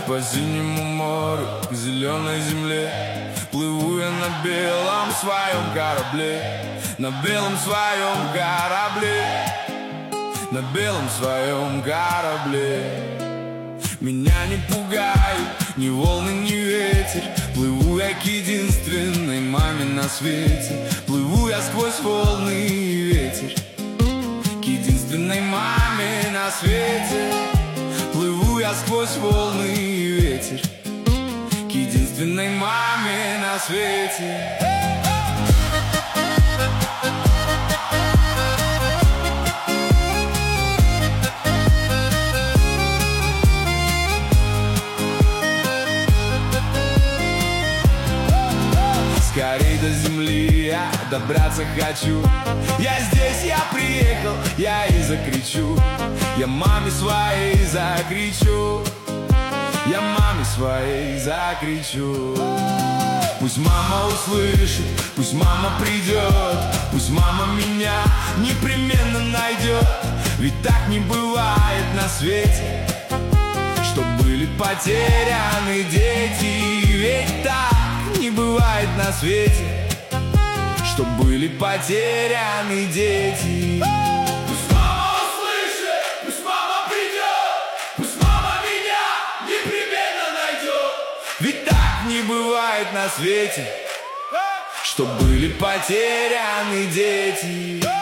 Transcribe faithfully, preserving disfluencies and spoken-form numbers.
По синему морю, к зеленой земле плыву я на белом своем корабле, на белом своем корабле, на белом своем корабле. Меня не пугают ни волны, ни ветер. Плыву я к единственной маме на свете. Плыву я сквозь волны и ветер к единственной маме на свете. Плыву я сквозь волны и ветер к единственной маме на свете. Скорей до земли я добраться хочу. Я здесь, я приехал, я и закричу. Я маме своей закричу. Я маме своей закричу. Пусть мама услышит, пусть мама придет, пусть мама меня непременно найдет. Ведь так не бывает на свете, что были потеряны дети. Ведь так не бывает на свете, что были потеряны дети. Пусть мама услышит, пусть мама придет, пусть мама меня непременно найдет. Ведь так не бывает на свете, что были потеряны дети.